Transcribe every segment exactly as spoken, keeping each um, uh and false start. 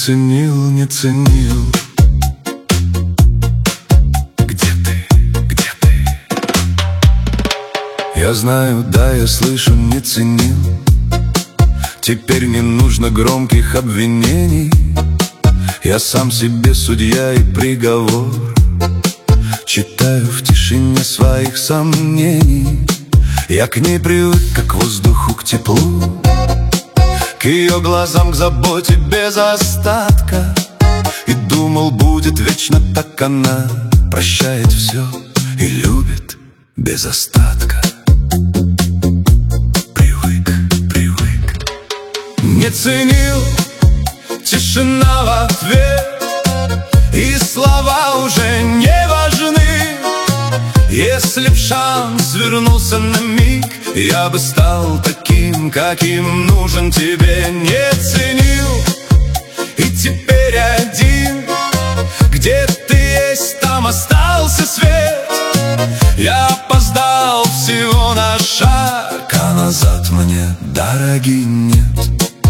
ценил, не ценил. Где ты, где ты? Я знаю, да, я слышу, не ценил. Теперь не нужно громких обвинений. Я сам себе судья и приговор. Читаю в тишине своих сомнений. Я к ней привык, как к воздуху, к теплу, к ее глазам, к заботе без остатка. И думал, будет вечно так она. Прощает все и любит без остатка. Привык, привык. Не ценил, тишина в ответ, и слова уже не важны. Если б шанс вернулся на миг, я бы стал таким, каким нужен тебе. Не ценил, и теперь один. Где ты есть, там остался свет. Я опоздал всего на шаг, а назад мне дороги нет.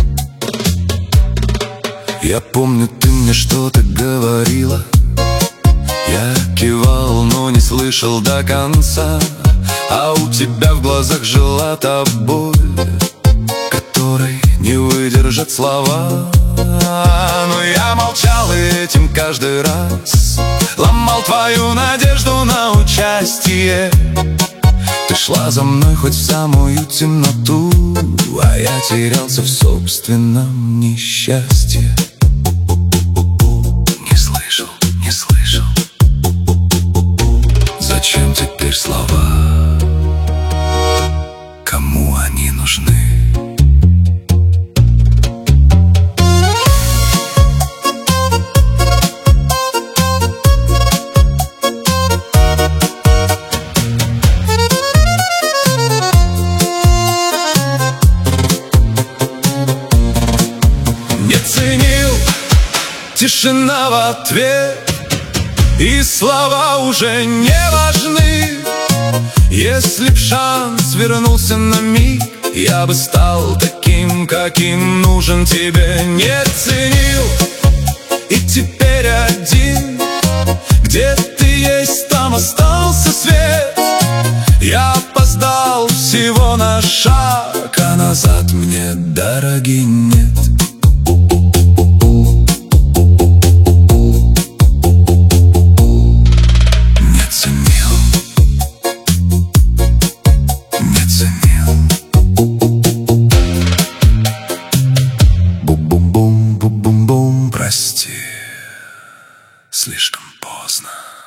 Я помню, ты мне что-то говорила. Я кивал, но не слышал до конца. А у тебя в глазах жила та боль, которой не выдержат слова. Но я молчал, и этим каждый раз ломал твою надежду на участие. Ты шла за мной хоть в самую темноту, а я терялся в собственном несчастье. Не слышал, не слышал. Зачем теперь слова? Кому они нужны? Не ценил, тишина в ответ, и слова уже не важны. Если б шанс вернулся на миг, я бы стал таким, каким нужен тебе. Не ценил, и теперь один. Где ты есть, там остался свет. Я опоздал всего на шаг, а назад мне дороги нет. Прости, слишком поздно.